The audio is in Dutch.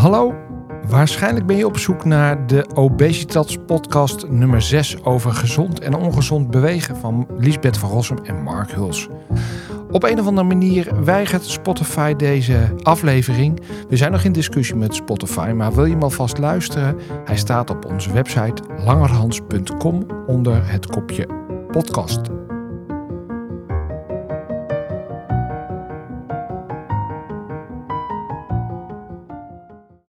Hallo, waarschijnlijk ben je op zoek naar de Obesitas podcast nummer 6 over gezond en ongezond bewegen van Liesbeth van Rossum en Mark Huls. Op een of andere manier weigert Spotify deze aflevering. We zijn nog in discussie met Spotify, maar wil je hem alvast luisteren? Hij staat op onze website langerhans.com onder het kopje podcast.